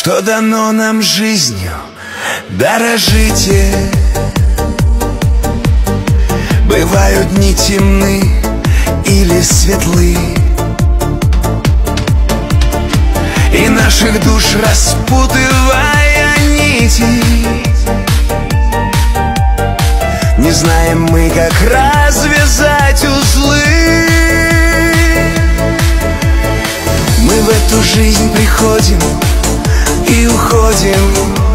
что дано нам жизнью, дорожите. Бывают дни темны или светлы, и наших душ распутывая нити, не знаем мы, как развязать узлы. Мы в эту жизнь приходим и уходим,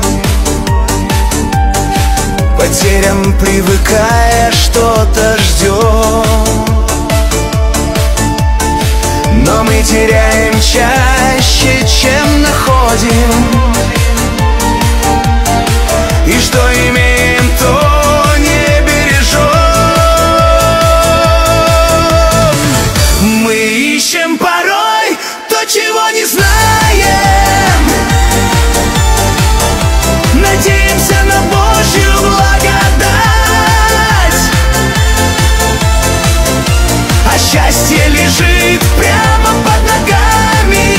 потерям привыкая, что-то ждем. Но мы теряем чаще, чем находим, и что имеем, то не бережем. Мы ищем порой то, чего не знаем, надеемся на Божью благодать, а счастье лежит прямо под ногами.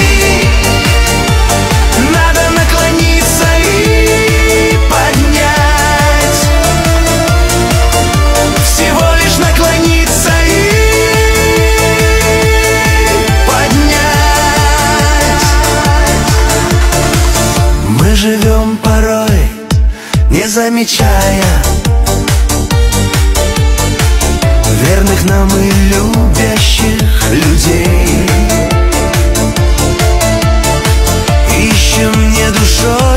Надо наклониться и поднять, всего лишь наклониться и поднять. Мы живем порой, не замечая верных нам и любящих людей. Ищем не душой,